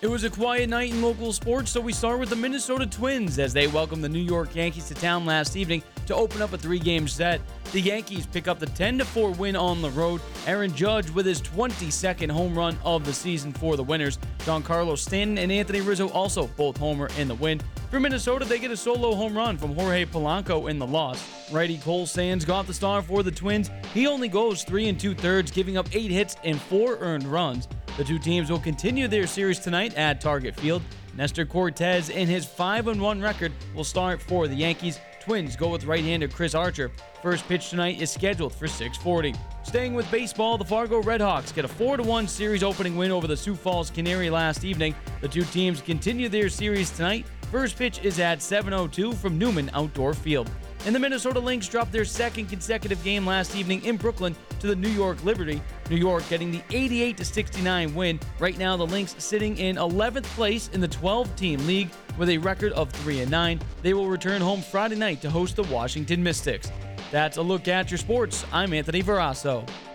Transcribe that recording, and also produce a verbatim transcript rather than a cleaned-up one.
It was a quiet night in local sports, so we start with the Minnesota Twins as they welcome the New York Yankees to town last evening to open up a three-game set. The Yankees pick up the ten to four win on the road. Aaron Judge with his twenty-second home run of the season for the winners. Giancarlo Stanton and Anthony Rizzo also both homer in the win. For Minnesota, they get a solo home run from Jorge Polanco in the loss. Righty Cole Sands got the start for the Twins. He only goes three and two-thirds, giving up eight hits and four earned runs. The two teams will continue their series tonight at Target Field. Nestor Cortez and his five and one record will start for the Yankees. Twins go with right-hander Chris Archer. First pitch tonight is scheduled for six forty. Staying with baseball, the Fargo Redhawks get a four to one series opening win over the Sioux Falls Canary last evening. The two teams continue their series tonight. First pitch is at seven oh two from Newman Outdoor Field. And the Minnesota Lynx dropped their second consecutive game last evening in Brooklyn to the New York Liberty. New York getting the eighty-eight to sixty-nine win. Right now, the Lynx sitting in eleventh place in the twelve-team league with a record of three and nine. They will return home Friday night to host the Washington Mystics. That's a look at your sports. I'm Anthony Verasso.